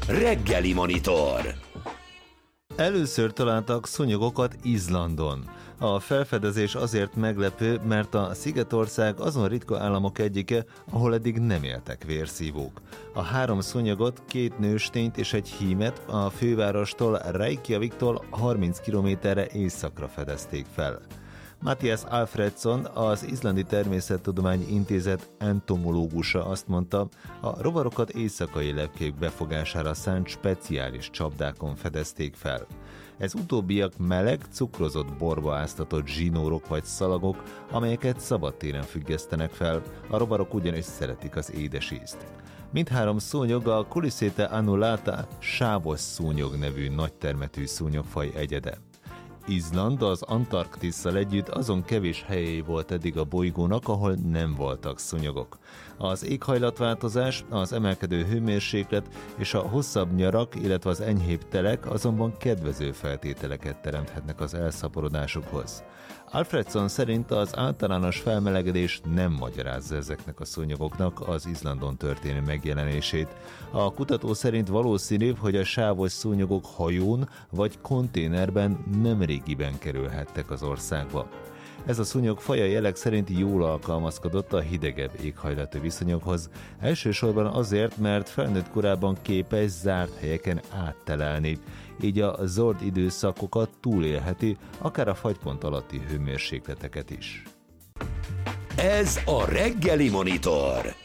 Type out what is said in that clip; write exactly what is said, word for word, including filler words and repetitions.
Reggeli Monitor. Először találtak szúnyogokat Izlandon. A felfedezés azért meglepő, mert a Szigetország azon ritka államok egyike, ahol eddig nem éltek vérszívók. A három szúnyogot, két nőstényt és egy hímet a fővárostól, Reykjaviktól harminc kilométerre északra fedezték fel. Mattias Alfredsson, az Izlandi Természettudományi Intézet entomológusa azt mondta, a rovarokat éjszakai lepkék befogására szánt speciális csapdákon fedezték fel. Ez utóbbiak meleg, cukrozott borba áztatott zsinórok vagy szalagok, amelyeket szabadtéren függesztenek fel, a rovarok ugyanis szeretik az édes ízt. Mindhárom szúnyog a Culisaete annulata sávos szúnyog nevű nagytermetű szúnyogfaj egyede. Izland az Antarktisszal együtt azon kevés helyei volt eddig a bolygónak, ahol nem voltak szúnyogok. Az éghajlatváltozás, az emelkedő hőmérséklet és a hosszabb nyarak, illetve az enyhébb telek azonban kedvező feltételeket teremthetnek az elszaporodásukhoz. Alfredsson szerint az általános felmelegedés nem magyarázza ezeknek a szúnyogoknak az Izlandon történő megjelenését. A kutató szerint valószínűbb, hogy a sávos szúnyogok hajón vagy konténerben nemrégiben kerülhettek az országba. Ez a szúnyog faja jelek szerint jól alkalmazkodott a hidegebb éghajlatú viszonyokhoz, elsősorban azért, mert felnőtt korában képes zárt helyeken áttelelni, így a zord időszakokat túlélheti, akár a fagypont alatti hőmérsékleteket is. Ez a Reggeli Monitor.